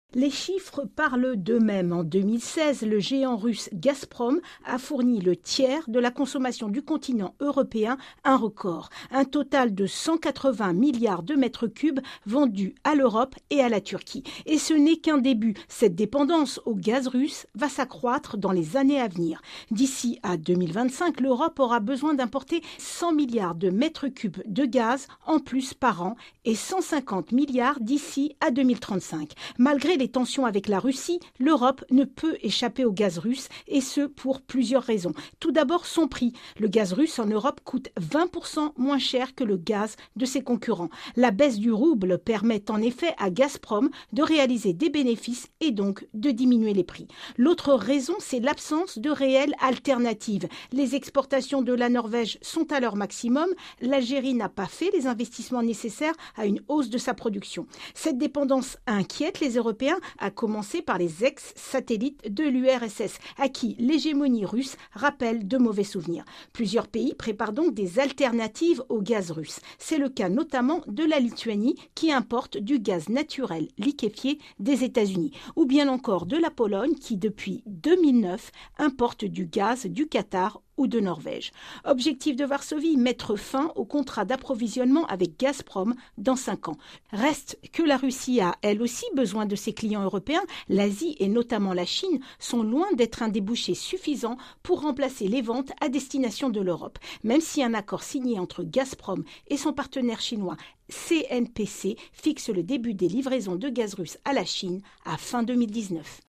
Les chiffres parlent d'eux-mêmes. En 2016, le géant russe Gazprom a fourni le tiers de la consommation du continent européen, un record. Un total de 180 milliards de mètres cubes vendus à l'Europe et à la Turquie. Et ce n'est qu'un début. Cette dépendance au gaz russe va s'accroître dans les années à venir. D'ici à 2025, l'Europe aura besoin d'importer 100 milliards de mètres cubes de gaz en plus par an et 150 milliards d'ici à 2035. Malgré les tensions avec la Russie, l'Europe ne peut échapper au gaz russe, et ce pour plusieurs raisons. Tout d'abord, son prix. Le gaz russe en Europe coûte 20% moins cher que le gaz de ses concurrents. La baisse du rouble permet en effet à Gazprom de réaliser des bénéfices et donc de diminuer les prix. L'autre raison, c'est l'absence de réelles alternatives. Les exportations de la Norvège sont à leur maximum. L'Algérie n'a pas fait les investissements nécessaires à une hausse de sa production. Cette dépendance inquiète les Européens, à commencer par les ex-satellites de l'URSS, à qui l'hégémonie russe rappelle de mauvais souvenirs. Plusieurs pays préparent donc des alternatives au gaz russe. C'est le cas notamment de la Lituanie, qui importe du gaz naturel liquéfié des États-Unis, ou bien encore de la Pologne, qui depuis 2009 importe du gaz du Qatar ou de Norvège. Objectif de Varsovie, mettre fin au contrat d'approvisionnement avec Gazprom dans 5 ans. Reste que la Russie a elle aussi besoin de ses clients européens. L'Asie et notamment la Chine sont loin d'être un débouché suffisant pour remplacer les ventes à destination de l'Europe. Même si un accord signé entre Gazprom et son partenaire chinois CNPC fixe le début des livraisons de gaz russe à la Chine à fin 2019.